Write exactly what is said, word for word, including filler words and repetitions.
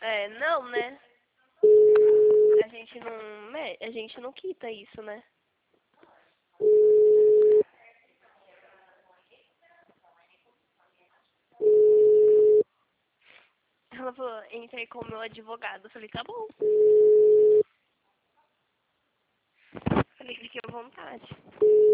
É, não, né? A gente não, né? A gente não quita isso, né? Ela falou, entrei com o meu advogado. Eu falei, tá bom. Falei, fique à vontade.